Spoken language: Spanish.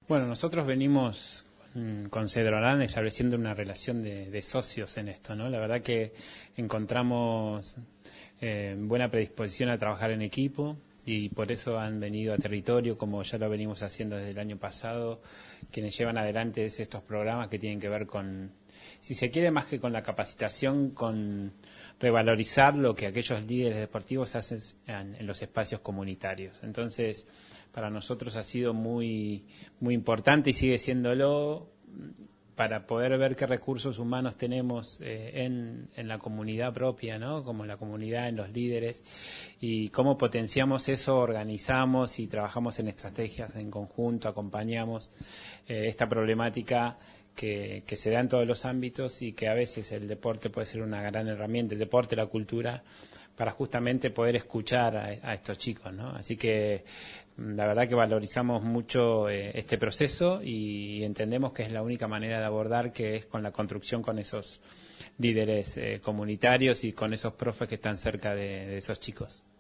Bueno, nosotros venimos con Cedrolán estableciendo una relación de socios en esto, ¿no? La verdad que encontramos buena predisposición a trabajar en equipo y por eso han venido a territorio, como ya lo venimos haciendo desde el año pasado, quienes llevan adelante estos programas que tienen que ver con, si se quiere, más que con la capacitación, con revalorizar lo que aquellos líderes deportivos hacen en los espacios comunitarios. Entonces, para nosotros ha sido muy importante y sigue siéndolo para poder ver qué recursos humanos tenemos en la comunidad propia, ¿no? Como en la comunidad, en los líderes, y cómo potenciamos eso, organizamos y trabajamos en estrategias en conjunto, acompañamos esta problemática que se da en todos los ámbitos y que a veces el deporte puede ser una gran herramienta, el deporte, la cultura, para justamente poder escuchar a estos chicos, ¿no? Así que la verdad que valorizamos mucho este proceso y entendemos que es la única manera de abordar, que es con la construcción con esos líderes comunitarios y con esos profes que están cerca de esos chicos.